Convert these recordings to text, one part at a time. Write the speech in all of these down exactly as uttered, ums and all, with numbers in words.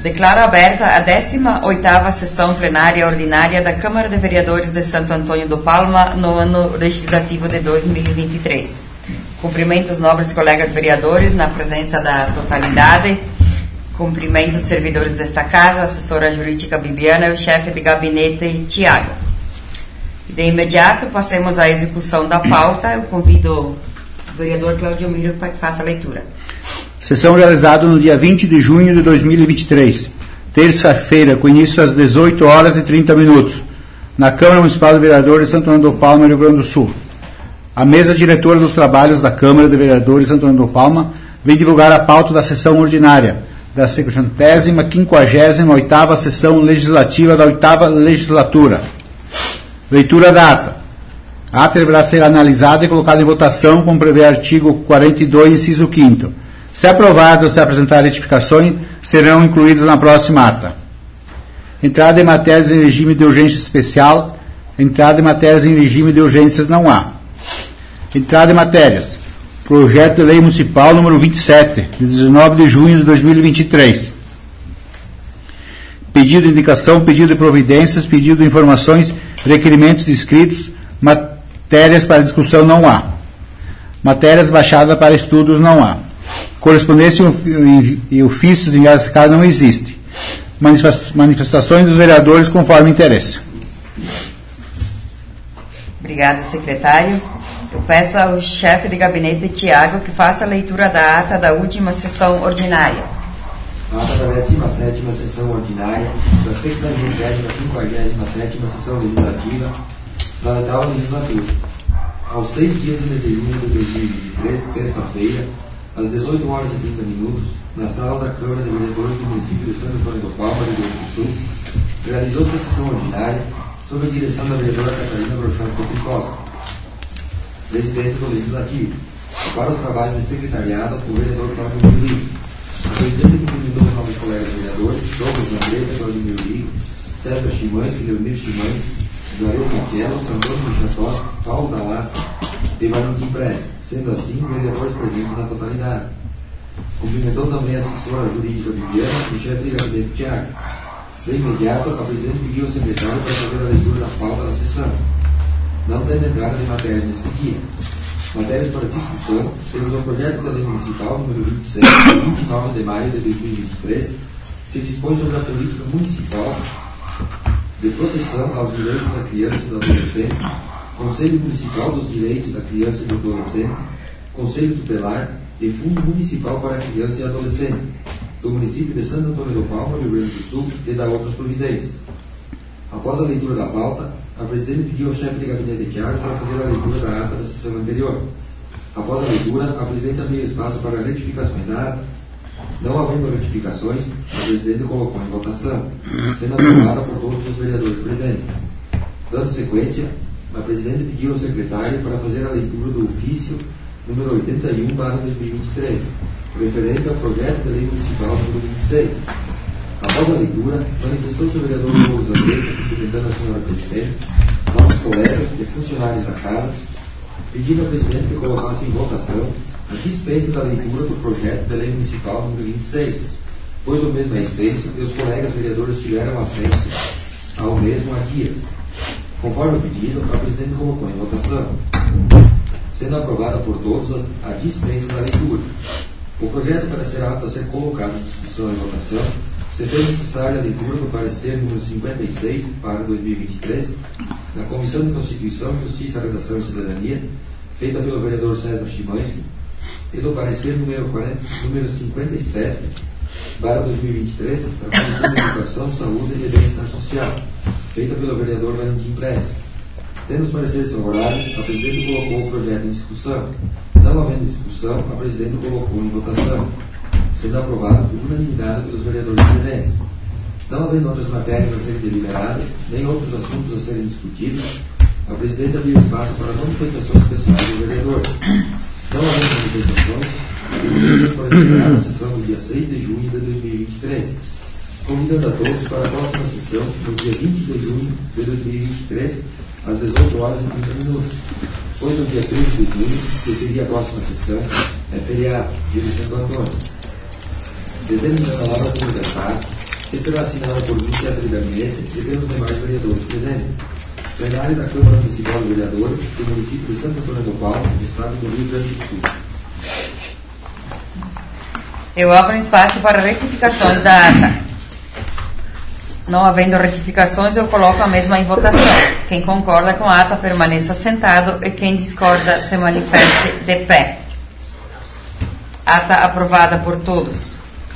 Declaro aberta a décima oitava sessão plenária ordinária da Câmara de Vereadores de Santo Antônio do Palma no ano legislativo de dois mil e vinte e três. Cumprimento os nobres colegas vereadores na presença da totalidade. Cumprimento os servidores desta casa, a assessora jurídica Bibiana e o chefe de gabinete Tiago. De imediato, passemos à execução da pauta. Eu convido o vereador Cláudio Miro para que faça a leitura. Sessão realizada no dia vinte de junho de dois mil e vinte e três, terça-feira, com início às dezoito horas e trinta minutos, na Câmara Municipal de Vereadores de Santo Antônio do Palma, Rio Grande do Sul. A mesa diretora dos trabalhos da Câmara de Vereadores de Santo Antônio do Palma vem divulgar a pauta da sessão ordinária da sessenta, quinquagésima oitava sessão legislativa da oitava legislatura. Leitura da ata. A ata deverá ser analisada e colocada em votação, como prevê o artigo quarenta e dois, inciso quinto. Se aprovado ou se apresentar retificações, serão incluídas na próxima ata. Entrada em matérias em regime de urgência especial. Entrada em matérias em regime de urgências não há. Entrada em matérias. Projeto de Lei Municipal número vinte e sete, de dezenove de junho de dois mil e vinte e três. Pedido de indicação, pedido de providências, pedido de informações, requerimentos escritos, matérias para discussão não há. Matérias baixadas para estudos não há. Correspondência e ofícios enviados a casa não existe. Manifestações dos vereadores conforme interesse. Obrigado, secretário. Eu peço ao chefe de gabinete, Tiago, que faça a leitura da ata da última sessão ordinária. Ata da décima sétima sessão ordinária da sexagésima quinquagésima sétima sessão legislativa da oitava legislatura. Aos seis dias do mês de junho de dois mil e vinte e três, terça-feira, às dezoito horas e trinta minutos, na sala da Câmara de Vereadores do município de Santo Antônio do Palma, Rio Grande do Sul, realizou-se a sessão ordinária sob a direção da vereadora Catarina Brochante Couto Costa, presidente do Legislativo. Para os trabalhos de secretariado, o vereador Cláudio Miro. A presidente cumprimentou os novos colegas vereadores, Douglas Andretta, Cláudio Miro, César Chimansky, Leonir Chimansky, Dario Michelo, Antônio Michatosco, Paulo Dalasca e Valentim Prestes. Sendo assim, vereadores presentes na totalidade. Cumprimentou também a assessora jurídica Bibiana e o chefe de gabinete Tiago. De imediato, a presidente pediu ao secretário para fazer a leitura da pauta da sessão. Não tendo entrada de matérias nesse dia. Matérias para discussão, temos o projeto da Lei Municipal número vinte e sete, de vinte e nove de maio de dois mil e vinte e três, que dispõe sobre a política municipal de proteção aos direitos da criança e do adolescente, Conselho Municipal dos Direitos da Criança e do Adolescente, Conselho Tutelar e Fundo Municipal para a Criança e Adolescente, do município de Santo Antônio do Palma, Rio Grande do Sul, e da outras providências. Após a leitura da pauta, a presidente pediu ao chefe de gabinete Tiago para fazer a leitura da ata da sessão anterior. Após a leitura, a presidente abriu espaço para retificações da ata. Não havendo retificações, a presidente colocou em votação, sendo aprovada por todos os vereadores presentes. Dando sequência, a presidente pediu ao secretário para fazer a leitura do ofício número oitenta e um barra dois mil e vinte e três, referente ao projeto de lei municipal número vinte e seis. Após a leitura, manifestou-se o vereador Douglas Andretta, cumprimentando a senhora presidente, novos colegas e funcionários da casa, pedindo ao presidente que colocasse em votação a dispensa da leitura do projeto de lei municipal número vinte e seis, pois o mesmo é extenso e os colegas vereadores tiveram acesso ao mesmo há dias. Conforme o pedido, a presidente colocou em votação, sendo aprovada por todos a dispensa da leitura. O projeto, para ser apto a ser colocado em discussão e votação, se fez necessária a leitura do parecer número cinquenta e seis, para dois mil e vinte e três, da Comissão de Constituição, Justiça, Redação e Cidadania, feita pelo vereador César Chimansky, e do parecer número, quarenta, número cinquenta e sete, para dois mil e vinte e três, da Comissão de Educação, Saúde e Bem-Estar Social, feita pelo vereador Valentim Prestes. Tendo os pareceres favoráveis, a presidente colocou o projeto em discussão. Não havendo discussão, a presidente colocou em votação, sendo aprovado por unanimidade pelos vereadores presentes. Não havendo outras matérias a serem deliberadas, nem outros assuntos a serem discutidos, a presidente abriu espaço para manifestações pessoais dos vereadores. Não havendo manifestações, a presidente foi encerrar a sessão no dia seis de junho de dois mil e vinte e três, convidando a todos para a próxima sessão, no dia vinte de junho de dois mil e vinte e três, às dezoito horas e trinta minutos. Pois no dia treze de junho, que seria a próxima sessão, é feriado, dia de Santo Antônio. Devendo a palavra comunicatar que será assinada por mim, chefe de gabinete, e pelos demais vereadores presentes. Plenário da Câmara Municipal de Vereadores do município de Santo Antônio do Palma, no estado do Rio Grande do Sul. Eu abro um espaço para retificações da ata. Não havendo retificações, eu coloco a mesma em votação. Quem concorda com a ata permaneça sentado e quem discorda se manifeste de pé. Ata aprovada por todos.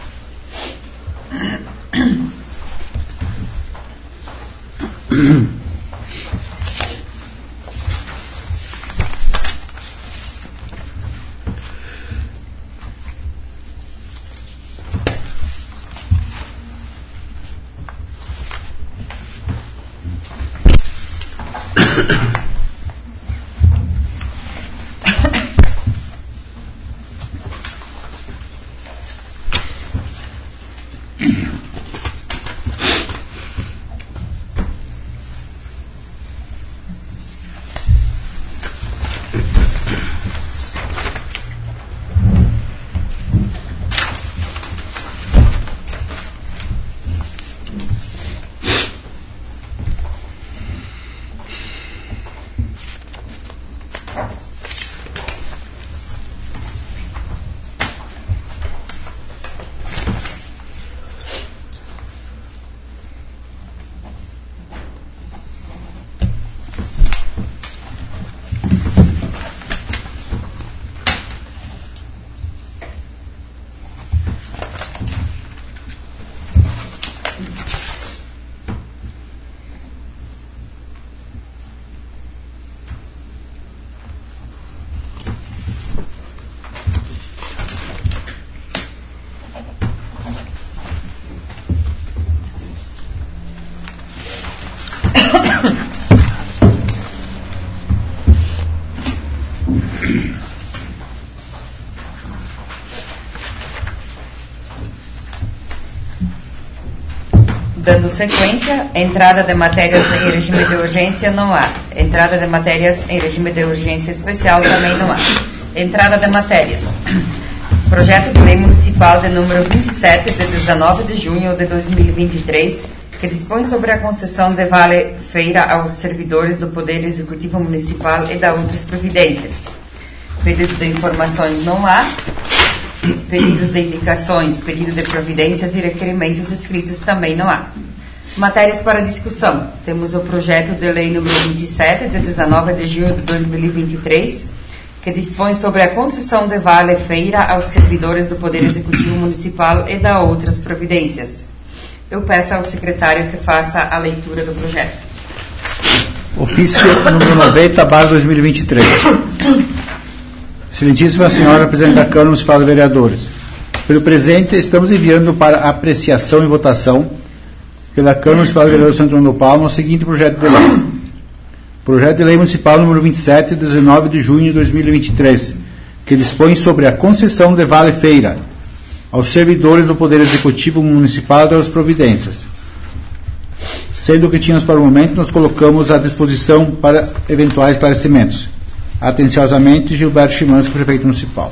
Dando sequência, entrada de matérias em regime de urgência não há. Entrada de matérias em regime de urgência especial também não há. Entrada de matérias. Projeto de Lei Municipal de número vinte e sete, de dezenove de junho de dois mil e vinte e três, que dispõe sobre a concessão de vale-feira aos servidores do Poder Executivo Municipal e da outras providências. Pedido de informações não há. Pedidos de indicações, pedido de providências e requerimentos escritos também não há. Matérias para discussão. Temos o projeto de lei número vinte e sete, de dezenove de junho de dois mil e vinte e três, que dispõe sobre a concessão de vale-feira aos servidores do Poder Executivo Municipal e da outras providências. Eu peço ao secretário que faça a leitura do projeto. Ofício número noventa, barra dois mil e vinte e três. Excelentíssima Senhora Presidente da Câmara Municipal de Vereadores, pelo presente estamos enviando para apreciação e votação pela Câmara Municipal de Vereadores de Santo Antônio do Palma o seguinte projeto de lei. Projeto de Lei Municipal número vinte e sete, de dezenove de junho de dois mil e vinte e três, que dispõe sobre a concessão de vale-feira aos servidores do Poder Executivo Municipal das providências. Sendo o que tínhamos para o momento, nós colocamos à disposição para eventuais esclarecimentos. Atenciosamente, Gilberto Chimansky, prefeito municipal.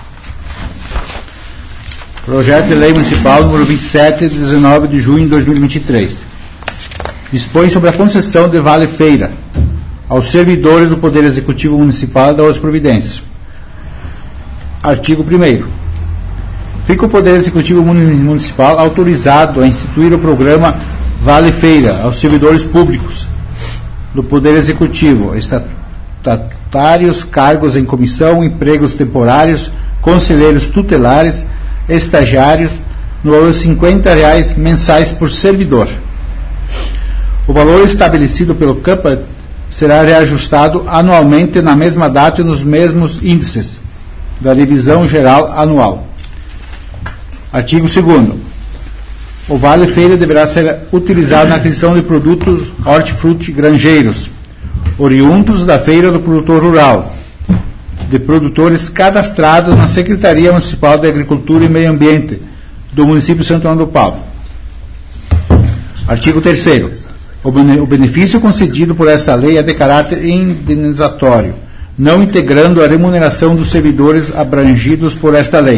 Projeto de Lei Municipal número vinte e sete, de dezenove de junho de dois mil e vinte e três. Dispõe sobre a concessão de vale-feira aos servidores do Poder Executivo Municipal das providências. Artigo primeiro. Fica o Poder Executivo Municipal autorizado a instituir o programa Vale-feira aos servidores públicos do Poder Executivo, estatutários, cargos em comissão, empregos temporários, conselheiros tutelares, estagiários, no valor de cinquenta reais mensais por servidor. O valor estabelecido pelo C A M P será reajustado anualmente na mesma data e nos mesmos índices da revisão geral anual. Artigo segundo. O vale-feira deverá ser utilizado na aquisição de produtos hortifruti grangeiros, oriundos da Feira do Produtor Rural, de produtores cadastrados na Secretaria Municipal de Agricultura e Meio Ambiente do município de Santo Antônio do Palma. Artigo terceiro. O benefício concedido por esta lei é de caráter indenizatório, não integrando a remuneração dos servidores abrangidos por esta lei,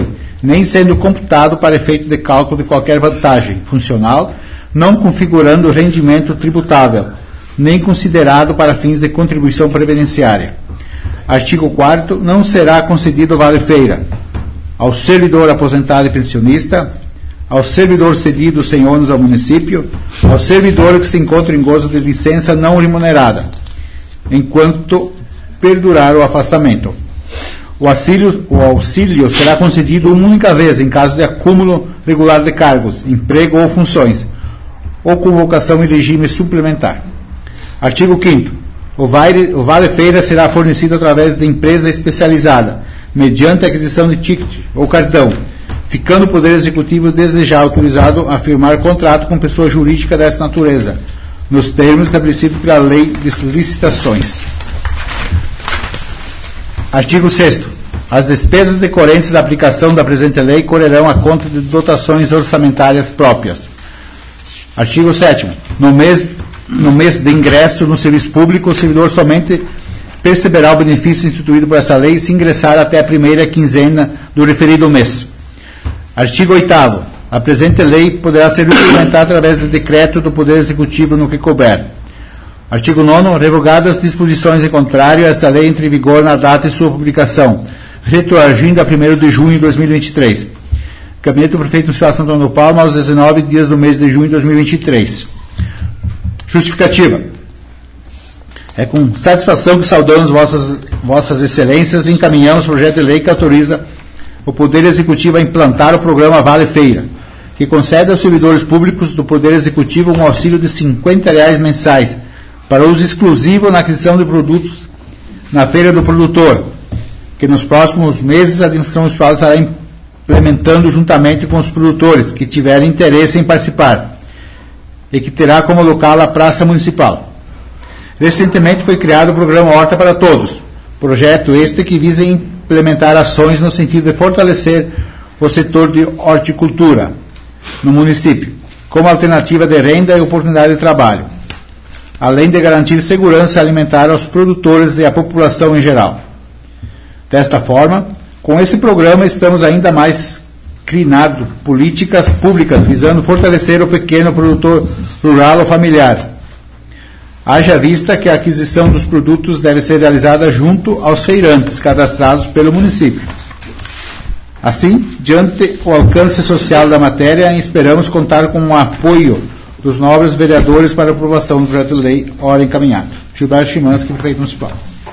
nem sendo computado para efeito de cálculo de qualquer vantagem funcional, não configurando rendimento tributável, nem considerado para fins de contribuição previdenciária. Artigo quarto. Não será concedido vale-feira ao servidor aposentado e pensionista, ao servidor cedido sem ônus ao município, ao servidor que se encontra em gozo de licença não remunerada, enquanto perdurar o afastamento. O auxílio, o auxílio será concedido uma única vez em caso de acúmulo regular de cargos, emprego ou funções, ou convocação em regime suplementar. Artigo quinto. O vale, o vale-feira será fornecido através de empresa especializada, mediante aquisição de ticket ou cartão, ficando o Poder Executivo desde já autorizado a firmar contrato com pessoa jurídica dessa natureza, nos termos estabelecidos pela Lei de Licitações. Artigo sexto. As despesas decorrentes da aplicação da presente lei correrão à conta de dotações orçamentárias próprias. Artigo sétimo. No mês, no mês de ingresso no serviço público, o servidor somente perceberá o benefício instituído por essa lei se ingressar até a primeira quinzena do referido mês. Artigo oitavo. A presente lei poderá ser implementada através de decreto do Poder Executivo no que couber. Artigo nono. Revogadas disposições em contrário a esta lei entre em vigor na data de sua publicação, retroagindo a primeiro de junho de dois mil e vinte e três. Gabinete do Prefeito Municipal de Santo Antônio do Palma, aos dezenove dias do mês de junho de dois mil e vinte e três. Justificativa. É com satisfação que saudamos vossas, vossas excelências e encaminhamos o projeto de lei que autoriza o Poder Executivo a implantar o programa Vale Feira, que concede aos servidores públicos do Poder Executivo um auxílio de cinquenta reais mensais para uso exclusivo na aquisição de produtos na Feira do Produtor, que nos próximos meses a administração municipal estará implementando juntamente com os produtores que tiverem interesse em participar, e que terá como local a Praça Municipal. Recentemente foi criado o programa Horta para Todos, projeto este que visa implementar ações no sentido de fortalecer o setor de horticultura no município, como alternativa de renda e oportunidade de trabalho, além de garantir segurança alimentar aos produtores e à população em geral. Desta forma, com esse programa estamos ainda mais crinando políticas públicas visando fortalecer o pequeno produtor rural ou familiar. Haja vista que a aquisição dos produtos deve ser realizada junto aos feirantes cadastrados pelo município. Assim, diante o alcance social da matéria, esperamos contar com o apoio dos nobres vereadores para a aprovação do projeto de lei, ora encaminhado. Gilberto Chimansky, Prefeito Municipal.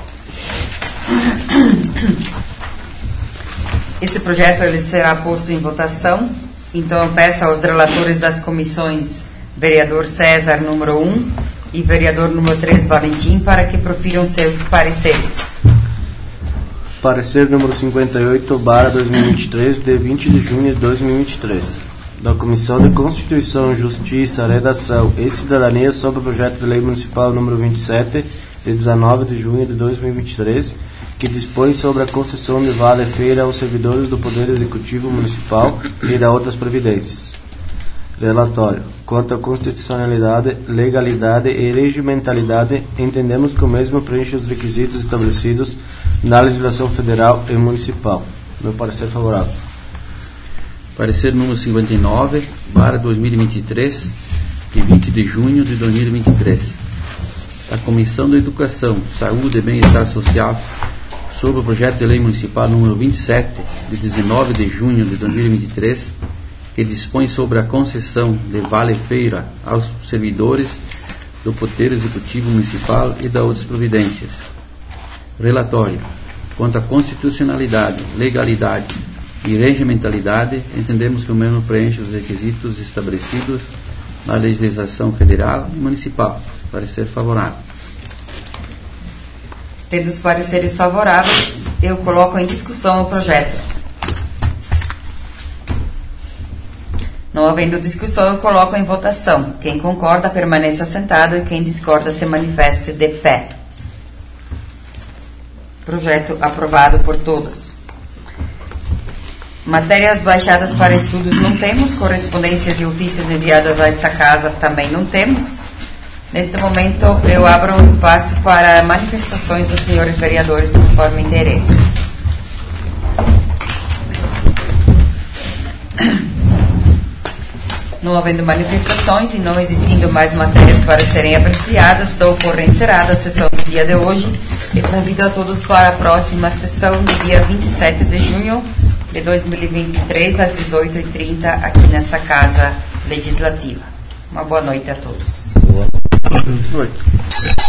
Esse projeto ele será posto em votação, então eu peço aos relatores das comissões, vereador César, número um, e vereador número três, Valentim, para que profiram seus pareceres. Parecer número cinquenta e oito, barra dois mil e vinte e três, de vinte de junho de dois mil e vinte e três. Da Comissão de Constituição, Justiça, Redação e Cidadania sobre o projeto de lei municipal número vinte e sete, de dezenove de junho de dois mil e vinte e três, que dispõe sobre a concessão de vale-feira aos servidores do Poder Executivo Municipal e da outras previdências. Relatório. Quanto à constitucionalidade, legalidade e regimentalidade, entendemos que o mesmo preenche os requisitos estabelecidos na legislação federal e municipal. Meu parecer favorável. Parecer número cinquenta e nove, barra dois mil e vinte e três, de vinte de junho de dois mil e vinte e três. A Comissão de Educação, Saúde e Bem-Estar Social sobre o projeto de lei municipal número vinte e sete, de dezenove de junho de dois mil e vinte e três, que dispõe sobre a concessão de vale-feira aos servidores do Poder Executivo Municipal e da outras providências. Relatório. Quanto à constitucionalidade, legalidade e regimentalidade, entendemos que o mesmo preenche os requisitos estabelecidos na legislação federal e municipal. Parecer favorável. Tendo os pareceres favoráveis, eu coloco em discussão o projeto. Não havendo discussão, eu coloco em votação. Quem concorda, permaneça sentado, e quem discorda, se manifeste de pé. Projeto aprovado por todos. Matérias baixadas para estudos não temos, correspondências e ofícios enviadas a esta casa também não temos. Neste momento, eu abro um espaço para manifestações dos senhores vereadores conforme interesse. Não havendo manifestações e não existindo mais matérias para serem apreciadas, dou por encerrada a sessão do dia de hoje e convido a todos para a próxima sessão do dia vinte e sete de junho de dois mil e vinte e três, às dezoito e trinta, aqui nesta Casa Legislativa. Uma boa noite a todos. Boa noite.